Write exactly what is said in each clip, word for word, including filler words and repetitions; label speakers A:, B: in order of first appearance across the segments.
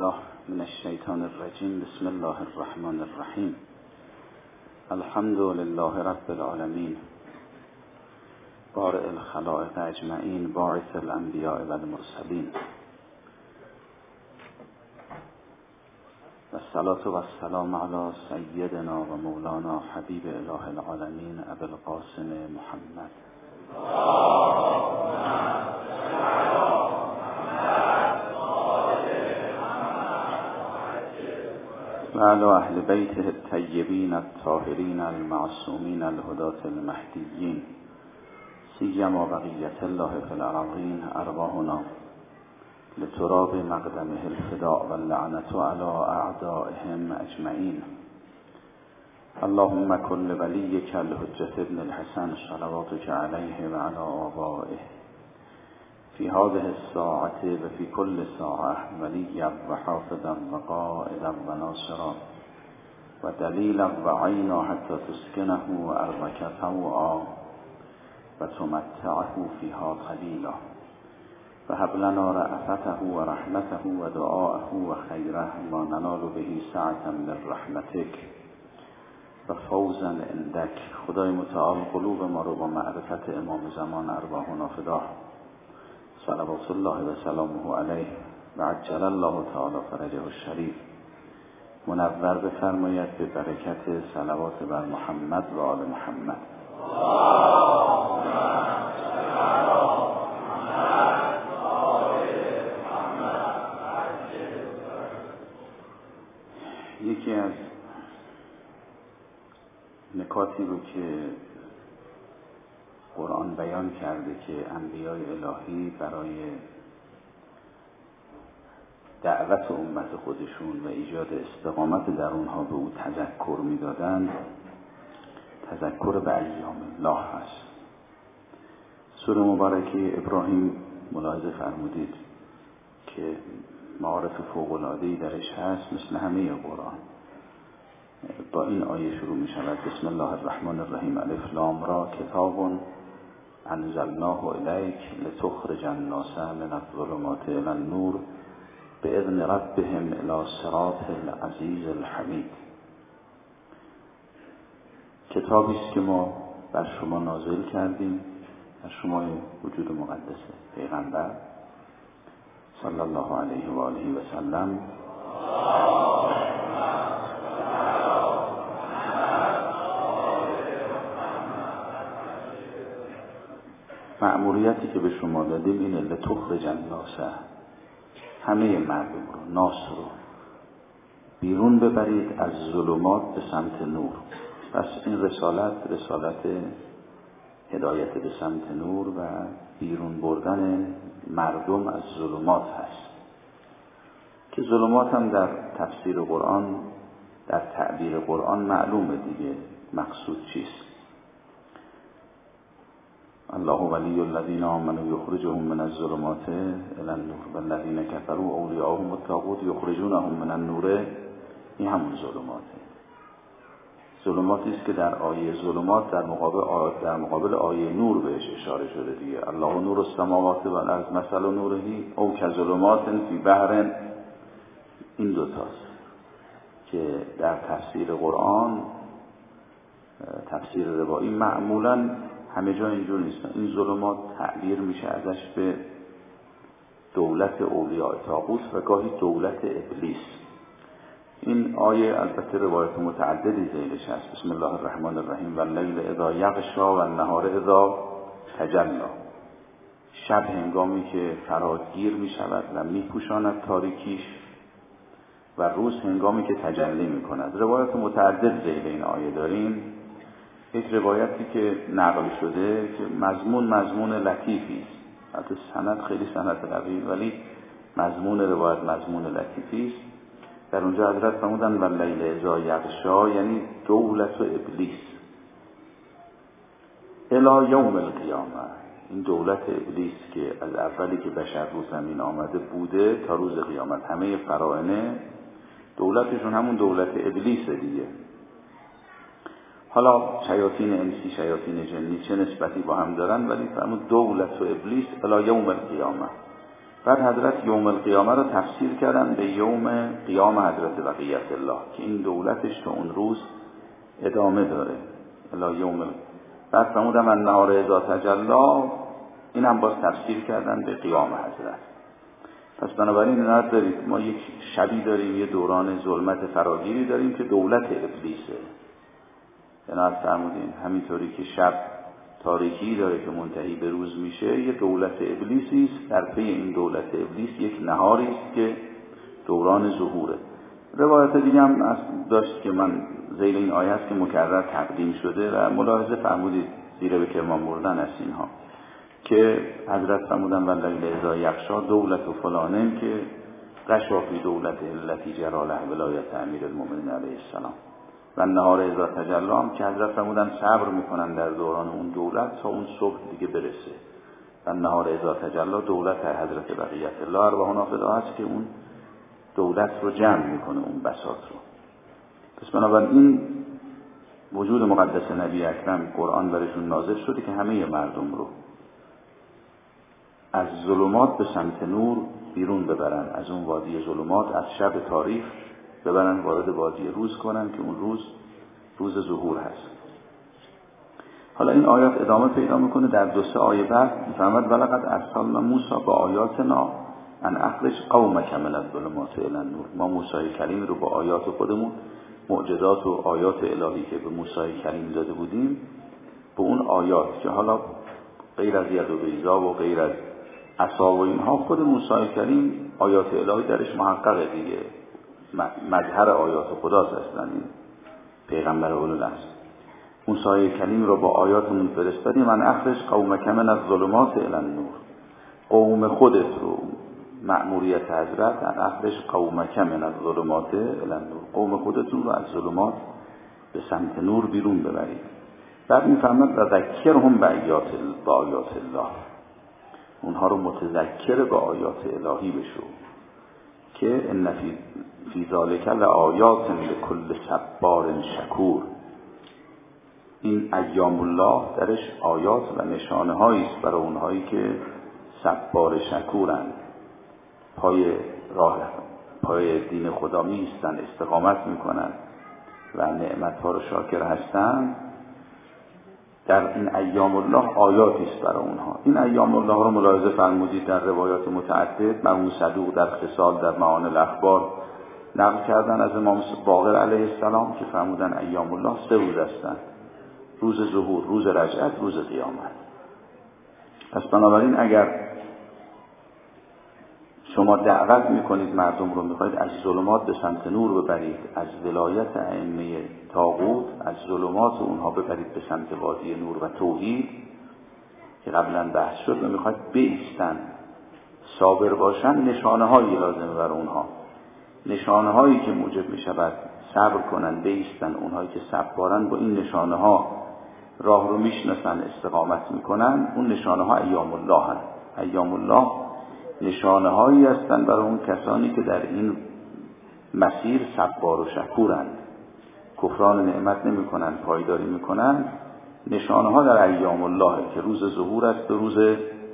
A: بالله من الشیطان الرجیم. بسم الله الرحمن الرحیم. الحمد لله رب العالمین، بارئ الخلائق اجمعین، باعث الانبیاء و المرسلین، و الصلاة و السلام علی سیدنا و مولانا حبیب اله العالمین ابی القاسم محمد و علی اهل بیته الطیبین الطاهرین المعصومین الهداة المهدیین، سیما بقیة الله فی الارضین، ارواحنا لتراب مقدمه الفداء واللعنة على اعدائهم اجمعین. اللهم کن لولیک الحجة ابن الحسن صلواتک علیه و علی آبائه فی هذه الساعة و فی کل ساعة ولیا و حافظا و قائدا و ناصرا و دلیلا و عینا حتی تسکنه ارضک طوعا و تمتعه فیها قلیلا و هب لنا رأفته و رحمته و دعاءه و خیره ما ننال به سعة من رحمتک و فوزا عندک. خدای متعال قلوب ما رو با معرفت امام زمان ارواحنا فدا، صلوات الله و سلامه علیه و عجل الله تعالی فرجه الشریف، منور بفرماید به برکت صلوات بر محمد و آل محمد. یکی از نکاتی رو که قرآن بیان کرده که انبیای الهی برای دعوت امت خودشون و ایجاد استقامت در اونها به او تذکر میدادند، تذکر به ایام الله هست. سوره مبارکه ابراهیم ملاحظه فرمودید که معارف فوق‌العاده‌ای درش هست، مثل همه قرآن. با این آیه شروع می شود: بسم الله الرحمن الرحیم، الف لام را، کتاب انزلناه الیک لتخرج الناس من الظلمات الی النور باذن ربهم الی صراط العزیز الحمید. کتابی است که ما بر شما نازل کردیم، بر شما وجود مقدس پیغمبر صلی الله علیه و آله و سلم، مأموریتی که به شما دادیم اینه: لتخرج الناس، همه مردم رو، ناس رو بیرون ببرید از ظلمات به سمت نور. پس این رسالت رسالت هدایت به سمت نور و بیرون بردن مردم از ظلمات هست، که ظلمات هم در تفسیر قرآن، در تعبیر قرآن معلومه دیگه مقصود چیست. الله ولی الذین آمنوا یخرجهم من الظلمات الی النور والذین کفروا اولیاءهم الطاغوت یخرجونهم من النور. این همون ظلماته. ظلماتی است که در آیه ظلمات در مقابل در مقابل آیه نور بهش اشاره شده دیگه. الله نور السماوات و الارض مثل نوره او کظلمات فی بحر. این دوتاست که در تفسیر قرآن، تفسیر روایی، معمولاً همه جا اینجور نیستن. این ظلمات تعبیر میشه ازش به دولت اولیاء طاغوت و گاهی دولت ابلیس. این آیه البته روایت متعددی ذیلش هست. بسم الله الرحمن الرحیم، واللیل اذا یغشا والنهار اذا تجلی. شب هنگامی که فراگیر میشود و میپوشاند تاریکیش، و روز هنگامی که تجلی میکند. روایت متعدد ذیل این آیه داریم. یک روایتی که نقل شده که مضمون مضمون لطیفی است، البته سند خیلی سند قوی، ولی مضمون روایت مضمون لطیفی است. در اونجا حضرت فرمودن واللیل اذا یغشا، یعنی دولت و ابلیس الی یوم القیامه. این دولت ابلیس که از اولی که بشر رو زمین آمده بوده تا روز قیامت، همه فراعنه دولتشون همون دولت ابلیس دیگه. حالا شیاطین انسی، شیاطین جنی چه نسبتی با هم دارن، ولی فرمود دولت و ابلیس الی یوم القیامه، بعد حضرت یوم القیامه رو تفسیر کردن به یوم قیام حضرت بقیت الله که این دولتش تا اون روز ادامه داره الی یوم ال... بعد فرمودم النهار اذا تجلی، این هم باز تفسیر کردن به قیام حضرت. پس بنابراین ندارید ما یک شبی داریم، یه دوران ظلمت فراگیری داریم که دولت ابلیسه. جناب فرمودین همینطوری که شب تاریکی داره که منتهی به روز میشه، یه دولت ابلیسی است. در پی این دولت ابلیس یک نهاری است که دوران ظهوره. روایت دیگه هم داشت که من ذیل این آیه است که مکرر تقدیم شده و ملاحظه فرمودید زیر به کرمان بردن از اینها که حضرت فرمودن واللیل اذا یغشی دولت و فلانن که غشا فی دولت التی جراله ولایت امیر المؤمنین علیه السلام و النهار اذا تجلی هم که حضرت فرمودن صبر میکنن در دوران اون دولت تا اون صبح دیگه برسه. و النهار اذا تجلی دولت حضرت بقیت الله ارواح نافذه است که اون دولت رو جمع میکنه، اون بساط رو. پس بنابراین وجود مقدس نبی اکرم قرآن برشون نازل شده که همه مردم رو از ظلمات به سمت نور بیرون ببرن، از اون وادی ظلمات از شب تاریک ببرن وارد وادی روز کنن که اون روز روز ظهور هست. حالا این آیات ادامه پیدا میکنه در دو سه آیه بعد میفرماد ولقد ارسلنا موسی با آیاتنا ان اخرج قومک من الظلمات الی النور. ما موسی کلیم رو با آیات خودمون، معجزات و آیات الهی که به موسی کلیم داده بودیم، به اون آیات که حالا غیر از ید و بیضا و غیر از عصا و اینها خود موسی کلیم آیات الهی درش محققه دیگه، مظهر آیات خداست اصلا این پیغمبر اولوالعزم. موسی کلیم رو با آیاتمون فرستادیم من اخرج قومک من الظلمات الی النور، قوم خودت رو مأموریت حضرت ان اخرج قومک من الظلمات الی النور، قوم خودتون رو از ظلمات به سمت نور بیرون ببرید. بعد میفرماد و ذکرهم به آیات الله، اونها رو متذکر به آیات الهی بشو که ان فی فی ذلک لآیات لکل صبار شکور. این ایام الله درش آیات و نشانه هایی است برای اونهایی که صبار شکورند، پای راه پای دین خدا میستن، استقامت میکنن و نعمت ها رو شاکر هستن. در این ایام الله آیاتی است برای اونها. این ایام الله رو ملاحظه فرمودید در روایات متعدد مرحوم صدوق در خصال در معانی الاخبار نقل کردن از امام باقر علیه السلام که فرمودن ایام الله سه روز هستند: روز ظهور، روز رجعت، روز قیامت. پس بنابراین اگر شما دعوت میکنید مردم رو، میخواید از ظلمات به سمت نور ببرید، از ولایت ائمه طاغوت، از ظلمات اونها ببرید به سمت وادی نور و توحید که قبلا بحث شد و میخواید بایستن، صابر باشن، نشانه هایی لازمه برای اونها، نشانه هایی که موجب میشود صبر کنن، بایستن. اونهایی که صبرن با این نشانه ها راه رو میشناسن، استقامت میکنن، اون نشانه ها ایام الله هست. ایام الله نشانه هایی هستند برای اون کسانی که در این مسیر صبار و شکورند، کفران نعمت نمی کنند، پایداری می کنند. نشانه ها در ایام الله که روز ظهور است و روز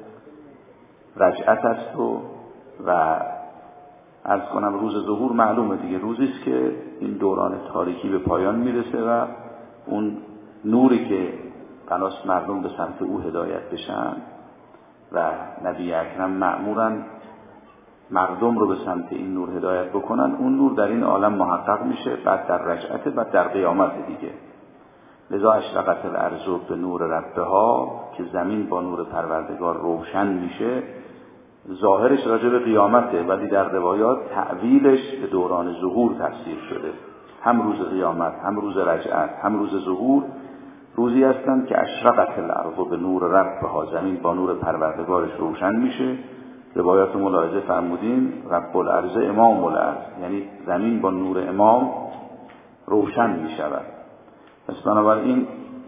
A: رجعت است و و عرض کنم روز ظهور معلومه دیگه، روزی است که این دوران تاریکی به پایان میرسه و اون نوری که بناست مردم به سمت او هدایت بشن و نبی اکرم مأمورن مردم رو به سمت این نور هدایت بکنن، اون نور در این عالم محقق میشه، بعد در رجعت، بعد در قیامت دیگه. لذا اشرقت الارض به نور ربها، که زمین با نور پروردگار روشن میشه. ظاهرش راجع به قیامته ولی در روایات تعویلش به دوران ظهور تفسیر شده. هم روز قیامت، هم روز رجعت، هم روز ظهور روزی هستند که اشرقت الارض به نور ربها، زمین با نور پروردگارش روشن میشه. روایات ملاحظه فرمودین رب الارض امام الارض، یعنی زمین با نور امام روشن میشود. پس بنابراین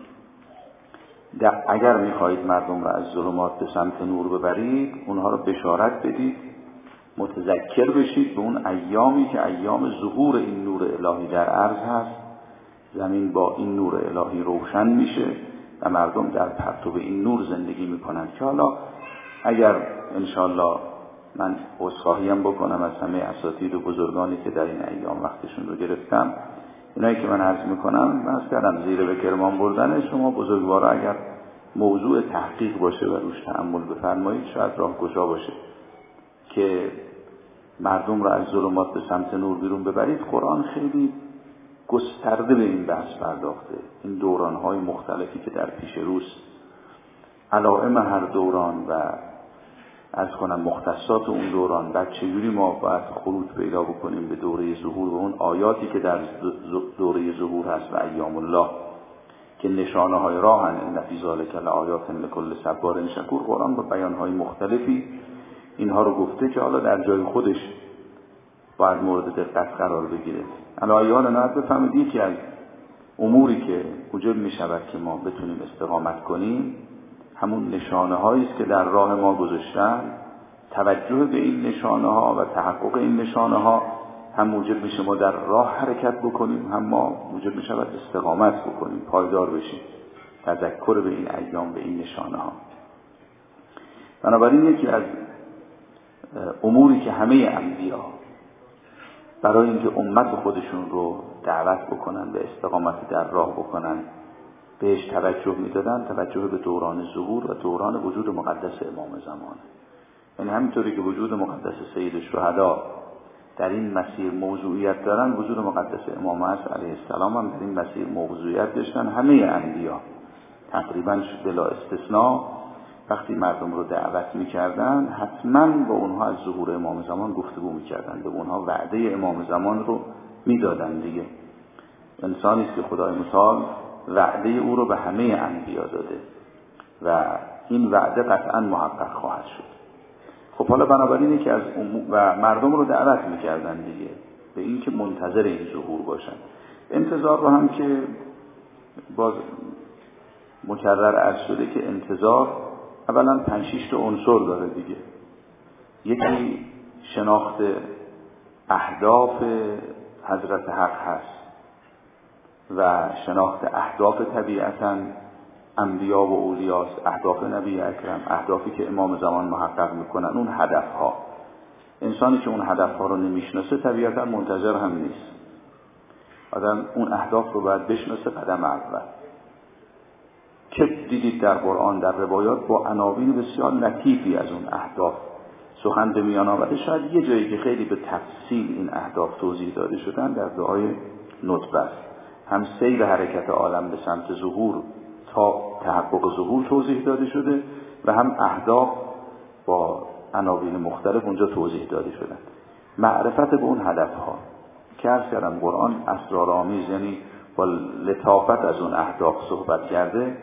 A: اگر میخواهید مردم را از ظلمات به سمت نور ببرید، اونها را بشارت بدید، متذکر بشید به اون ایامی که ایام ظهور این نور الهی در عرض هست. زمین با این نور الهی روشن میشه و مردم در پرتو این نور زندگی میکنند که حالا اگر انشاءالله من عذرخواهی هم بکنم از همه اساتید و بزرگانی که در این ایام وقتشون رو گرفتم. اینایی که من عرض میکنم من از کردم زیر به کرمان بردن شما بزرگوارا اگر موضوع تحقیق باشه و روش تأمل بفرمایید شاید راهگشا باشه که مردم را از ظلمات به سمت نور بیرون ببرید. قرآن خیلی گسترده به این بحث پرداخته. این دوران‌های مختلفی که در پیش روست، علائم هر دوران و از کنم مختصات اون دوران، بعد چجوری ما باید خروج پیدا بکنیم به دوره ظهور و اون آیاتی که در دوره ظهور هست و ایام الله که نشانه های راهن. ان فی ذلک لآیات لکل صبار شکور. قرآن با بیان های مختلفی اینها رو گفته که حالا در جای خودش باید مورد دقت قرار بگیره. علایال نهایت بفهمید یکی از اموری که موجب می شود که ما بتونیم استقامت کنیم همون نشانه هایی است که در راه ما گذاشتن. توجه به این نشانه ها و تحقق این نشانه ها هم موجب میشه ما در راه حرکت بکنیم، هم ما موجب می شود استقامت بکنیم، پایدار بشیم. تذکر به این ایام، به این نشانه ها. بنابراین یکی از اموری که همه انبیا برای اینکه امت خودشون رو دعوت بکنن به استقامت در راه بکنن بهش توجه میدادن، توجه به دوران ظهور و دوران وجود مقدس امام زمان. یعنی همینطوری که وجود مقدس سید الشهدا در این مسیر موضوعیت دارن، وجود مقدس امام عصر علیه السلام هم در این مسیر موضوعیت داشتن. همه انبیا تقریبا بلا استثناء وقتی مردم رو دعوت میکردن حتما با اونها از ظهور امام زمان گفتگو میکردن، به اونها وعده امام زمان رو میدادن دیگه. انسانی است که خدای متعال وعده او رو به همه انبیا داده و این وعده قطعا محقق خواهد شد. خب حالا بنابراین که از و مردم رو دعوت میکردن دیگه به این که منتظر این ظهور باشن. انتظار رو هم که باز مکرر عرض شده که انتظار اولا پنج شش تا عنصر داره دیگه. یکی شناخت اهداف حضرت حق هست و شناخت اهداف طبیعتاً انبیا و اولیاست، اهداف نبی اکرم، اهدافی که امام زمان محقق میکنن، اون هدفها. انسانی که اون هدفها رو نمیشناسه طبیعتاً منتظر هم نیست. آدم اون اهداف رو باید بشناسه قدم اول. که دیدید در قرآن در روایات با عناوین بسیار لطیفی از اون اهداف سخن به میان آورده. شاید یه جایی که خیلی به تفصیل این اهداف توضیح داده شدن در دعای نطبه است. هم سیر حرکت عالم به سمت ظهور تا تحقق ظهور توضیح داده شده و هم اهداف با عناوین مختلف اونجا توضیح داده شدن. معرفت به اون هدفها که عرض کردم قرآن اسرارآمیز، یعنی با لطافت از اون اهداف صحبت کرده.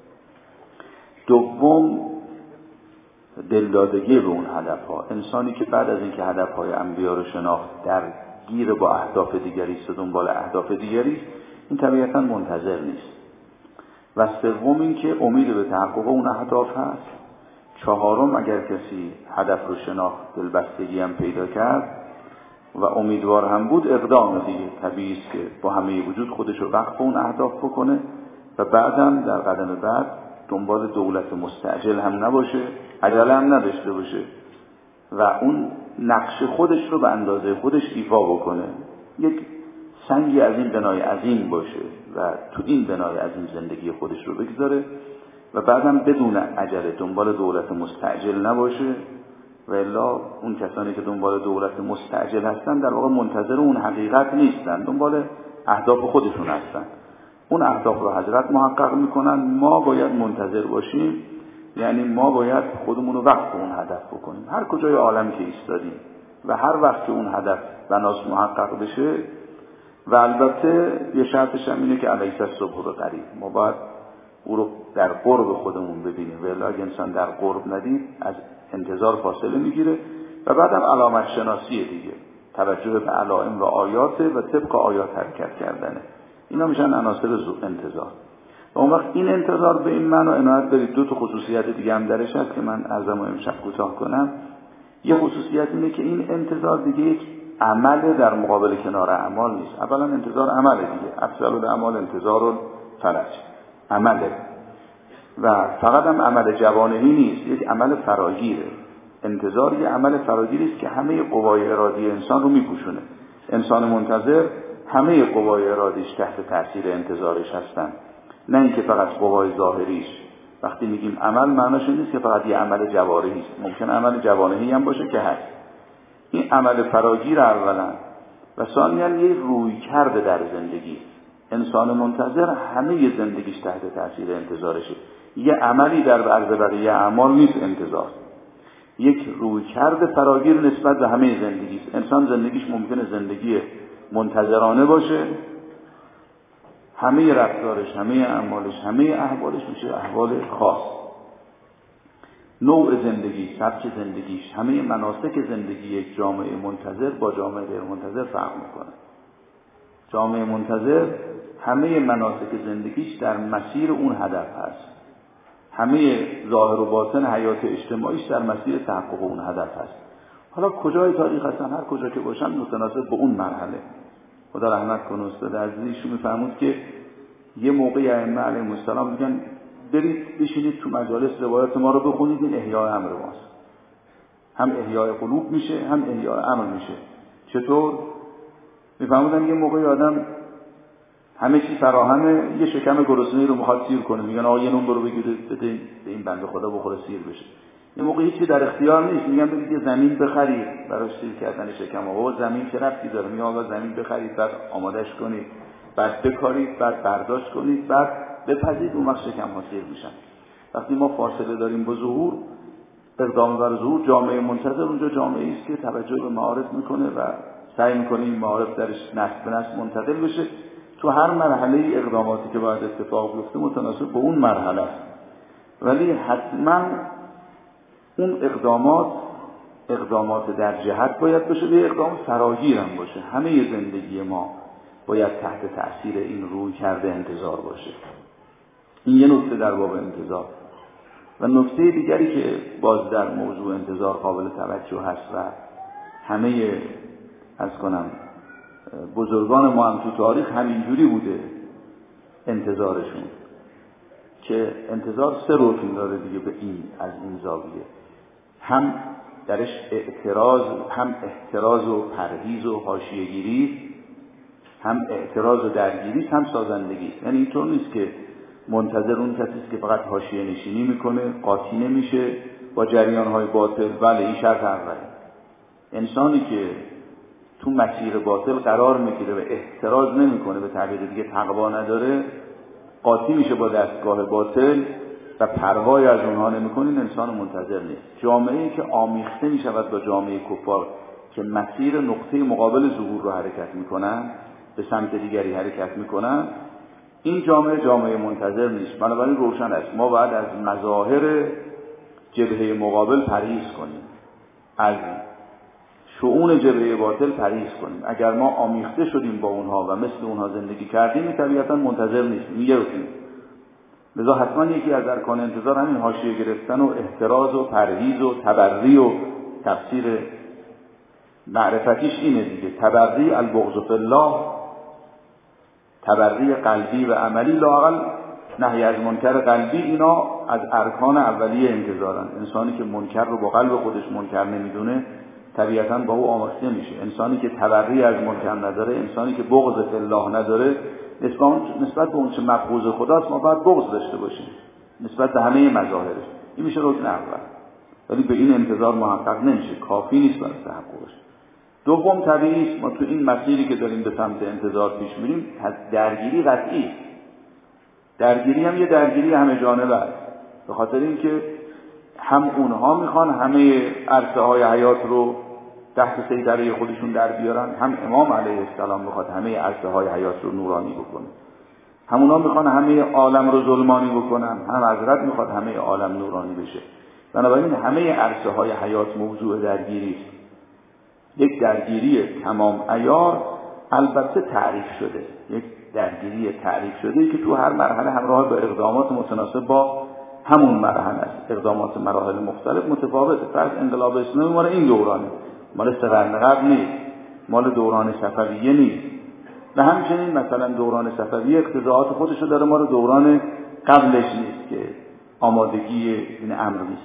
A: دوم دلدادگی به اون هدفها. انسانی که بعد از اینکه هدفهای انبیا رو شناخت در گیر با اهداف دیگری است و دنبال اهداف دیگری است، این طبیعتاً منتظر نیست. و سوم این که امید به تحقق اون اهداف هست. چهارم اگر کسی هدف رو شناخت، دلبستگی هم پیدا کرد و امیدوار هم بود، اقدام دیگه طبیعی است که با همه وجود خودش رو وقف اون اهداف بکنه و بعدم در قدم بعد دنبال دولت مستعجل هم نباشه، عجله هم نداشته باشه و اون نقش خودش رو به اندازه خودش ایفا بکنه. یک سنگی از این بنای عظیم باشه و تو این بنای عظیم زندگی خودش رو بگذاره و بعدم بدون عجله دنبال دولت مستعجل نباشه. و الا اون کسانی که دنبال دولت مستعجل هستن در واقع منتظر اون حقیقت نیستن، دنبال اهداف خودشون هستن. اون اهداف رو حضرت محقق میکنن، ما باید منتظر باشیم. یعنی ما باید خودمون رو وقف اون هدف بکنیم هر کجای عالم که ایستادیم و هر وقت که اون هدف بناس محقق بشه. و البته یه شرطش هم اینه که علیس الصبح قریب، ما باید او رو در قرب خودمون ببینیم. ولی اگه انسان در قرب ندید از انتظار فاصله میگیره. و بعدم علامت شناسی دیگه، توجه به علائم و آیات و طبق آیات حرکت کردنه. اینا میشن عناصر انتظار. و اون وقت این انتظار به این معنی عنایت دارید. دو تا خصوصیت دیگه هم درش هست که من عرضمو امشب کوتاه کنم. یه خصوصیت اینه که این انتظار دیگه یک عمل در مقابل کنار اعمال نیست. اولا انتظار عمله دیگه، افضل الاعمال انتظار الفرج، عمله و فقط هم عمل جوانهی نیست، یک عمل فراگیره. انتظار یه عمل فراگیری است که همه قوای ارادی انسان رو میپوشونه. انسان منتظر همه قوای ارادیش تحت تاثیر انتظارش هستن، نه اینکه فقط قوای ظاهریش. وقتی میگیم عمل معناش نیست که فقط یه عمل جوارحی است، ممکن عمل جوانحی هم باشه که هست. این عمل فراگیر اولا و ثانیاً یه روی کرده در زندگی. انسان منتظر همه زندگیش تحت تاثیر انتظارشه. یه عملی در عرض بقیه اعمال نیست انتظار، یک روی کرده فراگیر نسبت به همه زندگیست. انسان زندگیش ممکنه زندگی منتظرانه باشه، همه رفتارش، همه اعمالش، همه احوالش میشه احوال خاص. نوع زندگی، سبک زندگیش، همه مناسک زندگی یک جامعه منتظر با جامعه غیر منتظر فرق میکنه. جامعه منتظر همه مناسک زندگیش در مسیر اون هدف هست، همه ظاهر و باطن حیات اجتماعیش در مسیر تحقق اون هدف هست. حالا کجای تاریخ هستن، هر کجا که باشن متناسب به اون مرحله. خدا رحمت کنه استاد عزیزیشون میفرمود که یه موقعی ائمه علیهم السلام میگن برید بشینید تو مجالس روایات ما رو بخونید، این احیاء امر ماست. هم احیاء قلوب میشه، هم احیاء امر میشه. چطور؟ میفرمودن یه موقعی آدم همه چی فراهمه، یه شکم گرسنه‌ای رو میخواد سیر کنه، میگن آقا یه نون برو بگیرید بده به این بنده خدا بخوره سیر بشه. یه موقع هیچی در اختیار نیست، میگن برید یه زمین بخرید برای سیر کردن شکم. آقا زمین چه ربطی داره؟ میگن آقا زمین بخرید، بعد آمادهش کنید، بعد بکارید، بعد برداشت کنید، بعد بپزید، اون وقت شکم ها سیر میشن. وقتی ما فاصله داریم با ظهور، اقدام بر ظهور، جامعه منتظر اونجا جامعه‌ای است که توجه به معارف میکنه و سعی میکنه این معارف درش نسل به نسل منتقل بشه. تو هر مرحله اقداماتی که باید اتفاق بیفته متناسب با اون مرحله است، ولی حتما اون اقدامات اقدامات در جهت باید باشه، به اقدام فراگیر هم باشه. همه زندگی ما باید تحت تأثیر این روی کرده انتظار باشه. این یه نکته در باب انتظار. و نکته دیگری که باز در موضوع انتظار قابل توجه هست و همه از کنم بزرگان ما هم تو تاریخ همینجوری بوده انتظارشون، که انتظار سه رکن داره دیگه به این از این زاویه، هم درش اعتراض، هم احتراز و پرهیز و حاشیه‌گیری، هم اعتراض و درگیری، هم سازندگی. یعنی اینطور نیست که منتظر اون کسی است که فقط حاشیه نشینی میکنه، قاطی نمیشه با جریان‌های باطل. بله این شرط اوله. انسانی که تو مسیر باطل قرار میگیره و احتراز نمیکنه، به تعبیر دیگه تقوا نداره، قاطی میشه با دستگاه باطل و پروایی از اونها نمیکنه، این انسان منتظر نیست. جامعه‌ای که آمیخته میشود با جامعه کفار که مسیر نقطه مقابل ظهور رو حرکت میکنن، به سمت دیگری حرکت میکنن، این جامعه جامعه منتظر نیست. بنابراین روشن است ما باید از مظاهر جبهه مقابل پرهیز کنیم، از شؤون جبهه باطل پرهیز کنیم. اگر ما آمیخته شدیم با اونها و مثل اونها زندگی کردیم، طبیعتا منتظر نیستیم، میگردیم. لذا حتما یکی از ارکان انتظار همین حاشیه گرفتن و احتراز و پرهیز و تبری و تفسیر معرفتیش اینه دیگه. تبری البغض فی الله، تبری قلبی و عملی، لااقل نهی از منکر قلبی، اینا از ارکان اولیه انتظارن. انسانی که منکر رو با قلب خودش منکر نمیدونه طبیعتاً با او آمیخته میشه. انسانی که تبری از منکر نداره، انسانی که بغض فی الله نداره، نسبت به اون چه مبغوض خداست ما باید بغض داشته باشیم نسبت به همه مظاهرش. این میشه رکن اول، ولی به این انتظار محقق نمیشه، کافی نیست برای تحققش. دوم، طبیعی است ما تو این مسیری که داریم به سمت انتظار پیش میریم درگیری قطعی است. درگیری هم یه درگیری همه جانبه است، به خاطر اینکه هم اونها میخوان همه عرصه های حیات رو تحت سیطره خودشون در بیارن، هم امام علیه السلام میخواد همه عرصه های حیات رو نورانی بکنه. همونا میخوان همه عالم رو ظلمانی بکنن، هم حضرت میخواد همه عالم نورانی بشه. بنابراین همه عرصه های حیات موضوع درگیری است. یک درگیری تمام عیار، البته تعریف شده، یک درگیری تعریف شده که تو هر مرحله همراه با اقدامات متناسب با همون مرحله است. اقدامات مراحل مختلف متفاوته. فرض انقلاب اسلامی مال این دورانه، مال سه قرن قبل نیست، مال دوران صفویه نیست. و همچنین مثلا دوران صفویه اقتضاعات خودشو داره، مال دوران قبلش نیست که آمادگی این امر نیست.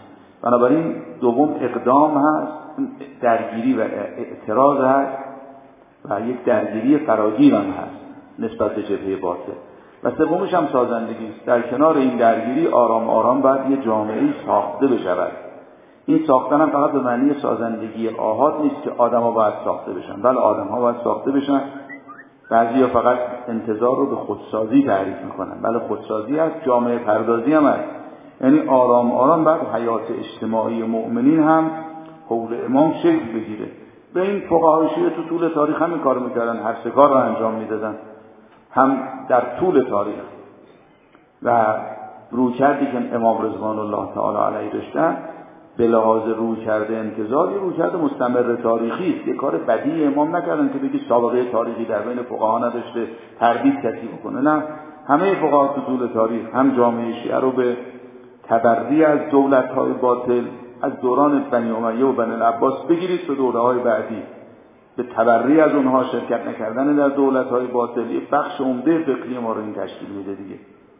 A: بنابراین دوم اقدام هست، درگیری و اعتراض هست و یک درگیری فراگیر هم هست نسبت به جبهه باطل. و سومش هم سازندگی است. در کنار این درگیری آرام آرام باید یه جامعه‌ای ساخته بشود. این ساختن هم فقط به معنی سازندگی آحاد نیست که آدم‌ها باید ساخته بشن، بله آدم‌ها باید ساخته بشن. بعضیا فقط انتظار رو به خودسازی تعریف میکنن، بله خودسازی هست، جامعه پردازی هم هست. یعنی آرام آرام بعد حیات اجتماعی مؤمنین هم حول امام شکل بگیره. به این فقهای شیعه تو طول تاریخ همین کار میکردن، هر سه کار رو انجام میدادن، هم در طول تاریخ. و رویکردی که امام رضوان الله تعالی علیه داشتن به لحاظ رویکرد انتظار، یه رویکرد مستمر تاریخی است. یه کار بدی امام نکردن که بگی سابقه تاریخی در بین فقها نداشته تردید کسی بکنه، نه، همه فقها تو طول تاریخ هم جامعه شیعه رو به تبری از دولت‌های باطل از دوران بنی امیه و بنی العباس بگیرید تا دوره‌های بعدی، به تبری از اونها شرکت نکردن در دولت‌های باطل یه بخش عمده فقهی ما رو این تشکیل میده دیگه.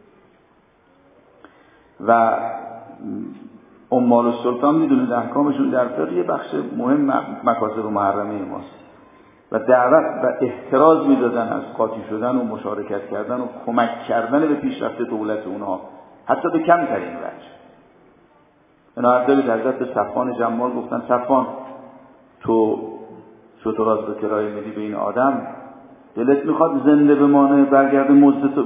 A: و عمال السلطان میدونید احکامشون در فقه یه بخش مهم مکاسب و محرمه ماست و دعوت و احتراز میدادن از قاطی شدن و مشارکت کردن و کمک کردن به پیشرفت دولت اونها، حتی به کمترین وجه. عنایت دارید حضرت به صفوان جمال گفتن صفوان تو شتراز به کرایه میدی به این آدم، دلت میخواد زنده بمانه برگرده مزد تو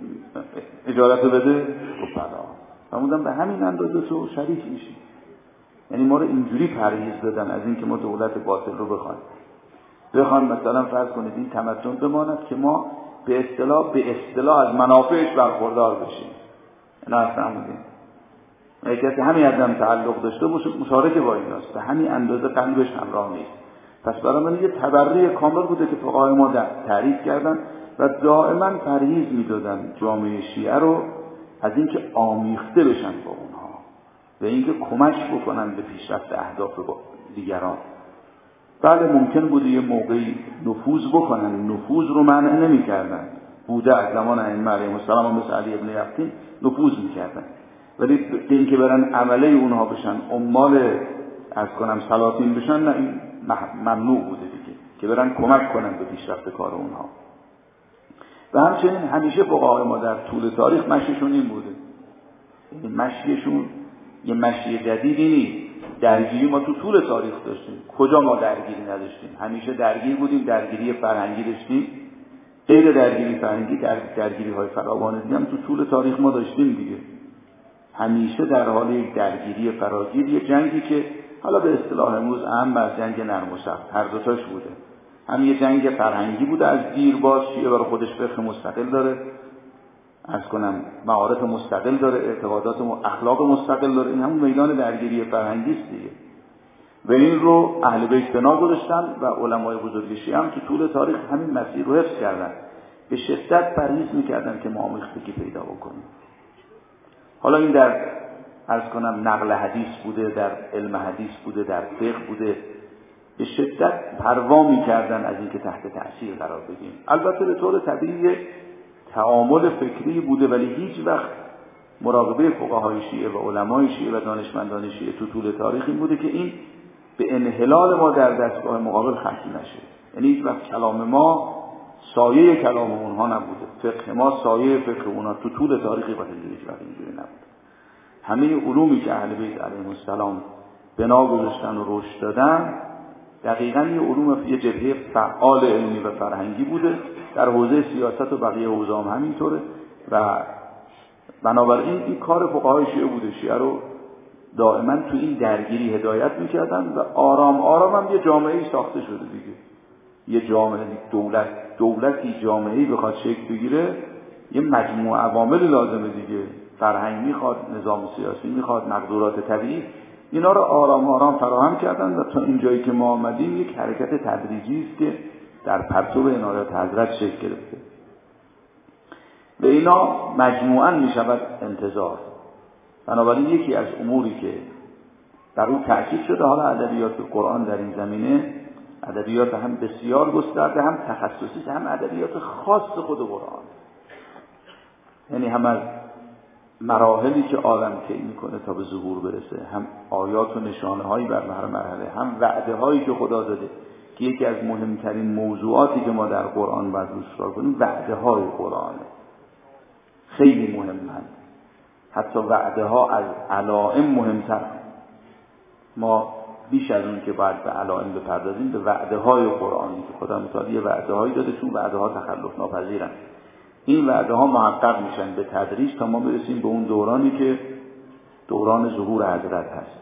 A: اجارتو بده؟ گفت بله. فرمودن به همین اندازه تو شریک میشی. یعنی ما رو اینجوری پرهیز دادن از این که ما دولت باطل رو بخوایم بخوان مثلا فرض کنید این تمدن بماند که ما به اصطلاح به اصطلاح از منافعش برخوردار بشیم. اینا اصلا بودیم کسی همین عدم تعلق داشته باشه مشارکه با ایناست، به همین اندازه قلبش همراه نیست. پس برای من یه تبری کامل بوده که فقهای ما تعریف کردن و دائما پرهیز میدادن جامعه شیعه رو از اینکه آمیخته بشن با اونها و اینکه کمک بکنن به پیشرفت اهداف دیگران. بله ممکن بوده یه موقعی نفوذ بکنن، نفوذ رو منع نمی‌کردن، بوده از زمان ائمه علیهم السلام مثل علی ابن یقطین نفوذ می‌کردن، ولی به اینکه برن عمله اونها بشن، عمال از کنم سلاطین بشن، نه، این ممنوع بوده دیگه که برن کمک کنن به پیشرفت کار اونها. و همچنین همیشه فقهای ما در طول تاریخ مشیشون این بوده، این مشیشون یه مشی جدیدی نیست. درگیری ما تو طول تاریخ داشتیم، کجا ما درگیری نداشتیم؟ همیشه درگیر بودیم، درگیری فرهنگی داشتیم، غیر درگیری فرهنگی در درگیری های فراوان دیگه هم تو طول تاریخ ما داشتیم دیگه. همیشه در حال یک درگیری فراگیر، یه جنگی که حالا به اصطلاح امروز اهم از جنگ نرم و سخت هر دو تاش بوده. هم یه جنگ فرهنگی بوده از دیرباز، شیعه برای خودش فقه مستقل داره، از کنم معارف مستقل داره، اعتقادات و اخلاق مستقل داره، این همون میدان درگیری فرهنگی است دیگه. و این رو اهل بیت بنا گذاشتن و علمای بزرگ شیعه هم تو طول تاریخ همین مسیر رو حفظ کردن، به شدت پرهیز میکردن که ما آمیختگی پیدا بکنیم. حالا این در از کنم نقل حدیث بوده، در علم حدیث بوده، در فقه بوده، به شدت پروا میکردن از اینکه تحت تأثیر قرار بگیریم. البته به طور طبیعی تعامل فکری بوده، ولی هیچ وقت مراقبه فقهای شیعه و علمای شیعه و دانشمندان شیعه تو طول تاریخ این بوده که این به انحلال ما در دستگاه مقابل ختم نشه. یعنی هیچ وقت کلام ما سایه کلام اونها نبوده، فقه ما سایه فقه اونها تو طول تاریخی با هیچ وقت اینجوری نبوده. همه علومی که اهل بیت علیهم السلام بنا گذاشتن و رشد دادن دقیقاً یه علوم یه جبهه فعال علمی و فرهنگی بوده، در حوزه سیاست و بقیه حوزه هم همینطوره. و بنابراین این کار فقهای شیعه بوده، شیعه رو دائما تو این درگیری هدایت میکردن و آرام آرام هم یه جامعه‌ای ساخته شده دیگه. یه جامعه دولت دولتی جامعه‌ای بخواد شکل بگیره یه مجموعه عوامل لازمه دیگه، فرهنگ میخواد، نظام سیاسی میخواد، مقدورات طبیعی، اینا رو آرام آرام فراهم کردن و تا اینجایی که ما آمدیم یک حرکت تدریجی است که در پرتو عنایات حضرت شکل گرفته و اینا مجموعاً میشود انتظار. بنابراین یکی از اموری که در اون تأکید شده، حالا ادبیات قرآن در این زمینه ادبیات هم بسیار گسترده، هم تخصصی، هم ادبیات خاص خود قرآن، یعنی هم از مراحلی که عالم طی میکنه تا به ظهور برسه، هم آیات و نشانه هایی بر هر مرحله، هم وعده هایی که خدا داده که یکی از مهمترین موضوعاتی که ما در قرآن باید روش کار کنیم وعده های قرآنه، خیلی مهمند. حتی وعده ها از علائم مهمتر. ما بیش از اون که باید به علائم بپردازیم، به وعده های قرآنی که خدا متعال یه وعده هایی داده، چون وعده ها تخلف ناپذیرن. این وعده ها محقق میشن به تدریج تا ما برسیم به اون دورانی که دوران ظهور حضرت هست.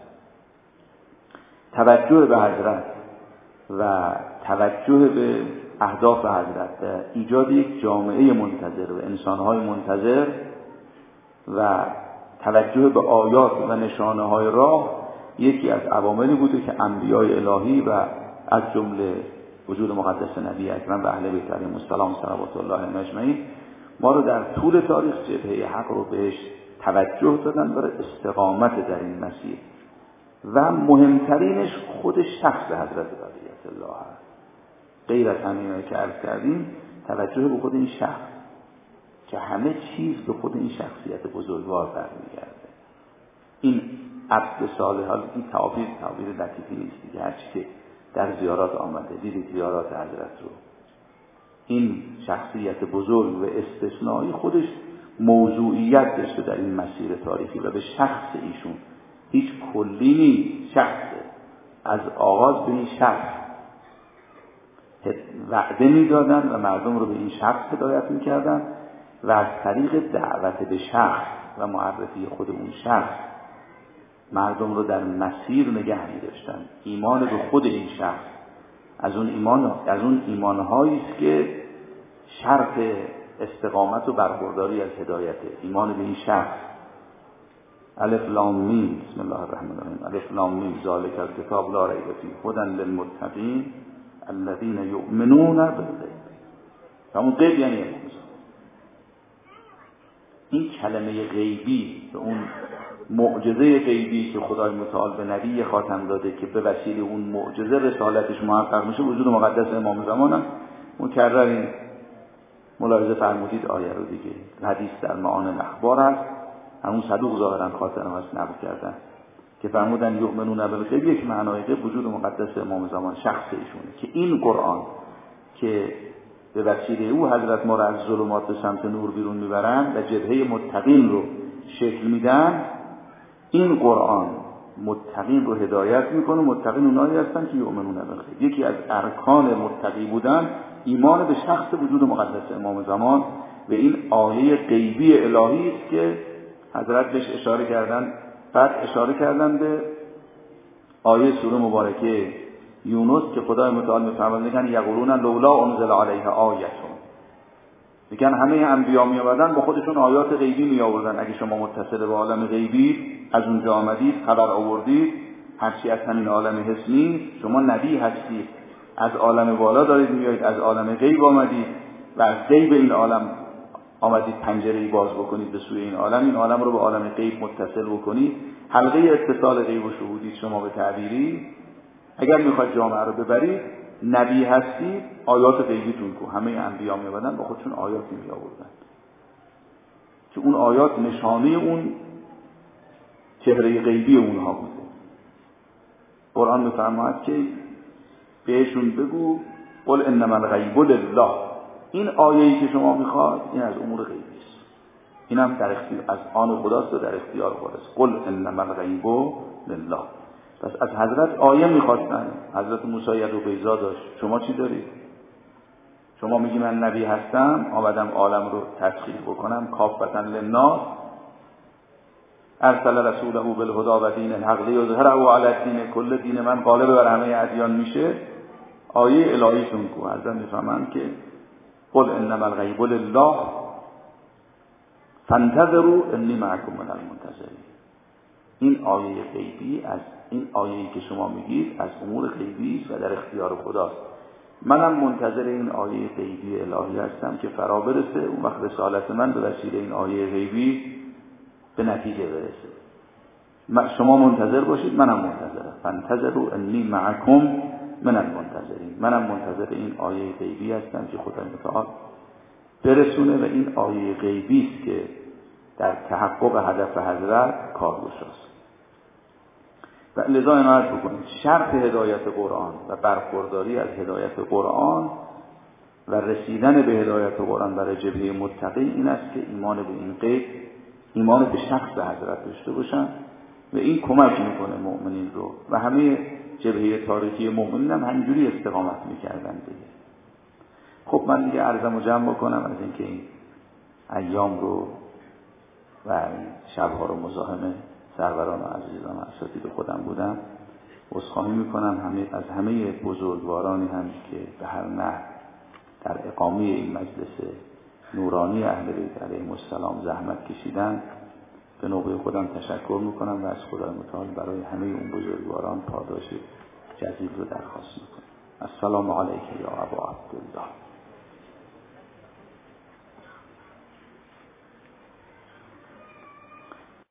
A: توجه به حضرت و توجه به اهداف حضرت و ایجاد یک جامعه منتظر و انسانهای منتظر و توجه به آیات و نشانه های راه یکی از عواملی بوده که انبیای الهی و از جمله وجود مقدس نبی اکرم و اهل بیت علیهم السلام صلوات الله علیهم اجمعین ما رو در طول تاریخ جبهه حق رو بهش توجه دادن برای استقامت در این مسیر و مهمترینش خود شخص حضرت بقیت الله هست. غیر از همینایی که عرض کردیم، توجه به خود این شخص که همه چیز به خود این شخصیت بزرگوار برمیگرده. این عبد صالح، این تعبیر تعبیر لطیفی نیست دیگه، هرچی که در زیارات آمده دیدید زیارات حضرت رو، این شخصیت بزرگ و استثنایی خودش موضوعیت داشته در این مسیر تاریخی و به شخص ایشون هیچ کلی نیست، شخصه. از آغاز به این شخص وعده میدادن و مردم رو به این شخص هدایت میکردن و از طریق دعوت به شخص و معرفی خود اون شخص مردم رو در مسیر نگه می‌داشتن. ایمان به خود این شخص از اون ایمان از اون ایمان‌هایی است که شرط استقامت و برخورداری از هدایته. ایمان به این شخص. الف لام میم بسم الله الرحمن الرحیم. الف لام میم ذالک الکتاب لا ریب فیه هدی للمتقین الذین یؤمنون بالغیب. همون غیب یعنی این کلمه غیبی به اون معجزه غیبی که خدای متعال به نبی خاتم داده که به وسیله اون معجزه رسالتش محقق میشه، وجود مقدس امام زمان هم مکرر این ملاحظه فرمودید آیه رو دیگه. حدیث در معان الاخبار هست، همون صدوق ظاهرا خاتم هست نقل کردن که فرمودن یؤمنون بالغیب، یک معنای غیب وجود مقدس امام زمان شخص ایشونه که این قرآن که به وسیله او حضرت ما را از ظلمات به سمت نور بیرون میبرند و جبهه متقین رو شکل میدن، این قرآن متقین رو هدایت میکنه. متقین اونایی هستن که یؤمنون بالغیب. یکی از ارکان متقی بودن ایمان به شخص وجود مقدس امام زمان و این آیه غیبی الهی است که حضرت بهش اشاره کردن. بعد اشاره کردن به آیه سوره مبارکه یونس که خدای متعال میفرماید میگن یقولون لولا انزل علیه آیه، میگن همه انبیا می آوردن با خودشون آیات غیبی می آوردن. اگه شما متصل به عالم غیبی از اونجا آمدید خبر آوردید، هرچی از همین عالم حسنی، شما نبی هستید، از عالم بالا دارید میایید، از عالم غیب آمدید و از غیب این عالم آمدید پنجره‌ای باز بکنید به سوی این عالم، این عالم رو به عالم غیب متصل بکنید. حلقه اتصال غیب و شهودید شما به تعبیری. اگر میخواید جامعه رو ببرید، نبی هستید، آیات غیبیتون کو. همه انبیا میادن با خودشون آیاتی می آوردن که اون آیات نشانه اون چهره غیبی اونها بوده. قرآن میفرماید که بهشون بگو قل انما الغیب لله. این آیه‌ای که شما میخواد این از امور غیبی است، این هم در اختیار از آن خداست و در اختیار خداست. قل انما الغیب لله. پس از حضرت آیه میخواستن. حضرت موسی ید و بیضا داشت، شما چی دارید؟ شما میگی من نبی هستم، آمدم عالم رو تسخیر بکنم، کافة للناس، ارسل رسوله بالهدی و دین الحق لیظهره علی الدین کل، دین من غالب بر همه ادیان میشه. آیه الهیتون کو. حضرت میفهمن که قل انما الغیب لله فانتظروا انی معکم من المنتظرین. این آیه غیبی از این آیه‌ای که شما میگید از امور غیبی است و در اختیار خداست. منم منتظر این آیه غیبی الهی هستم که فرا برسه، اون وقت رسالت من به وسیله این آیه غیبی به نتیجه برسه. شما منتظر باشید، منم منتظرم. فانتظروا انی معکم من المنتظرین. منم منتظر این آیه غیبی هستم که خدای متعال برسونه و این آیه غیبی است که در تحقق هدف حضرت کارگشاست. و لذا عنایت بکنید شرط هدایت قرآن و برخورداری از هدایت قرآن و رسیدن به هدایت قرآن برای جبهه متقی این است که ایمان به این غیب، ایمان به شخص حضرت داشته باشن و این کمک میکنه مؤمنین رو و همه جبهه تاریخی مؤمنین هم همینجوری استقامت میکردن دیگه. خب من دیگه عرضمو جمع بکنم از اینکه این ایام رو و این شبها رو مزاحم سروران و عزیزان و اساتید خودم بودم، عذرخواهی میکنم همه از همه بزرگوارانی هم که به هر نحو در اقامه این مجلس نورانی اهل بیت علیهم السلام زحمت کشیدن. به نوبه خودم تشکر میکنم و از خدای متعال برای همه اون بزرگواران پاداش جزیل رو درخواست میکنم. السلام علیک یا ابا عبدالله.